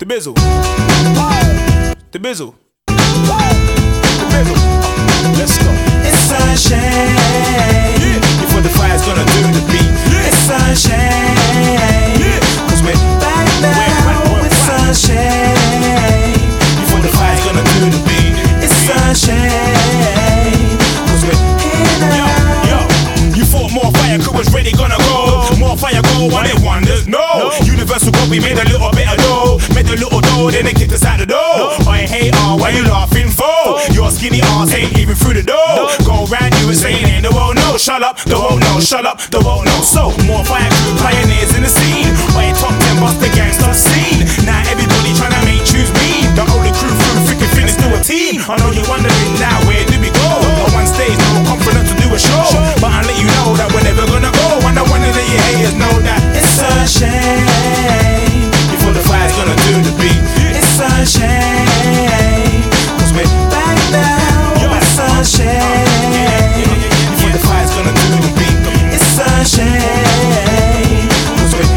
Bizzle. The Bizzle. The Bizzle. Let's go. It's sunshine. Yeah. Before the fire's gonna do the beat. Yeah. It's sunshine. Yeah. Cause we're back now with sunshine. Before the fire's gonna do the beat. It's sunshine. Cause we're yo. You thought more fire crew was ready gonna go. More fire go on it wonders. No. Universal God, we made a little bit of dough. Made a little dough, then they kicked us out the door. I hate why you laughing for? Your skinny ass ain't even through the door. Go round you and saying ain't the won't know. Shut up, the won't know. Shut up, the won't know. So more fire crew pioneers in the scene. I ain't top 10 bust the gangster scene. Now everybody tryna make choose me. The only crew through freaking fitness to a team. I know you're wondering now where do we go? On one stage, no confidence to do a show. But I let you know that we're never gonna go. And I wanna let your haters know that it's sunshine. Before the fire's gonna do the beat. It's sunshine. Cause we're back now with sunshine. Before the fire's gonna do the beat. It's sunshine. Cause we're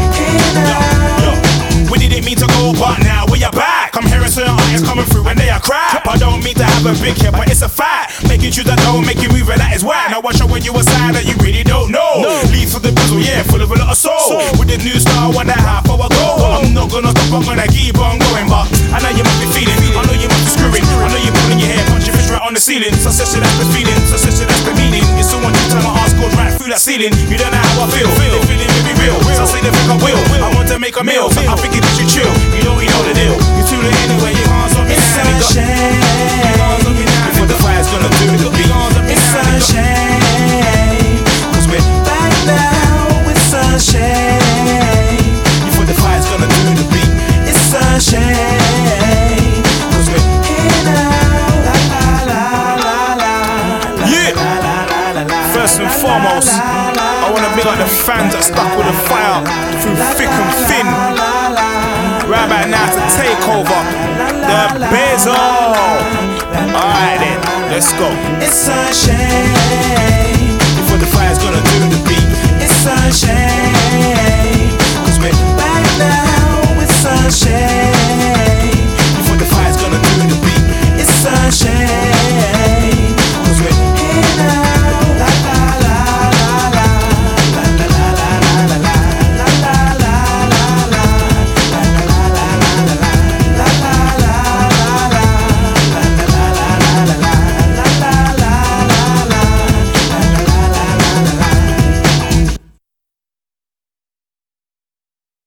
we didn't mean to go, but now we are back. I'm hearing certain artists coming through and they are crap. I don't mean to have a big hit, but it's a fact. Making tunes that don't make you move, and that is why. Now watch out when you a side that you really don't know. Leave for the Bizzle, yeah, full of a lot of soul. With the new star, 1.5 hour ago. I'm not gonna stop, I'm gonna keep on going. But I know you must be feeling, I know you must be screwing. I know you're pulling your hair, punch your fist right on the ceiling. Success that's the feeling, success that's the meaning. It's the one you time my ass goes right through that ceiling. You don't know how I feel, the feeling very real. So say they think I will, I want to make a meal. I think it you chill, you know the deal. You tune it anyway, your hands on me now. It's sunshine. Before the fire's gonna do the beat. It's sunshine. Cause we're back now with sunshine. Before the fire's gonna do the beat. It's sunshine. Cause we're yeah. First and foremost, I wanna big up the fans that stuck with the fire through thick and thin. Right about now to take over the Bizzle. Alright then, let's go. It's sunshine. Before the fire's gonna do the beat. It's sunshine. Cause we're back now with sunshine. Before the fire's gonna do the beat. It's sunshine.